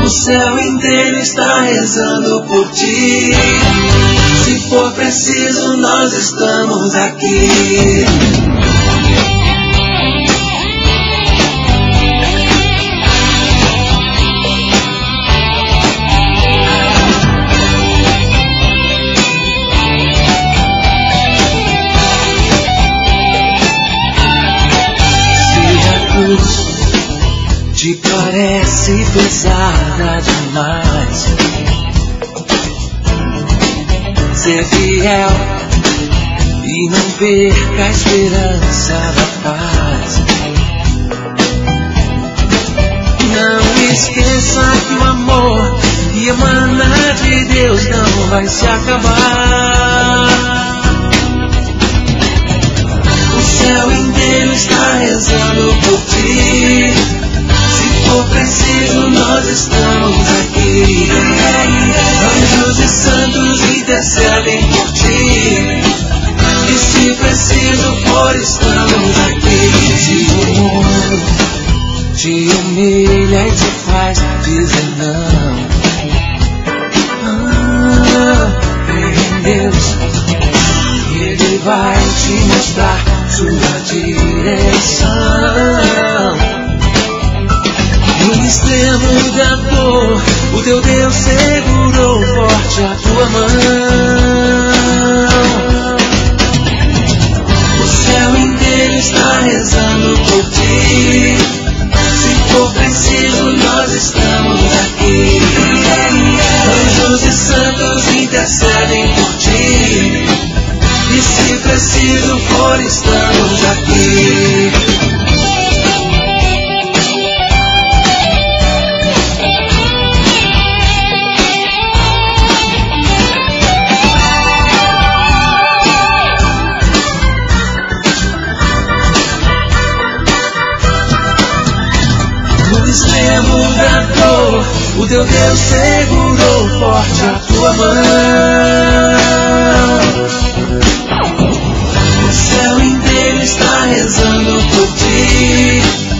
O céu inteiro está rezando por ti. Se for preciso, nós estamos aqui. Te parece pesada demais ser fiel e não perca a esperança da paz. Não esqueça que o amor que emana de Deus não vai se acabar. O céu inteiro está rezando por ti. Se for preciso, nós estamos aqui. Anjos e santos intercedem por ti. E se preciso for, estamos aqui. Se o mundo te humilha e te faz dizer não, crê em Deus, Ele vai te mostrar sua direção. No extremo da dor, o teu Deus segurou forte a tua mão. O céu inteiro está rezando por ti. Se for preciso, nós estamos aqui. Anjos e santos intercedem por ti. E se preciso for, estamos aqui. O teu Deus segurou forte a tua mão. O céu inteiro está rezando por ti.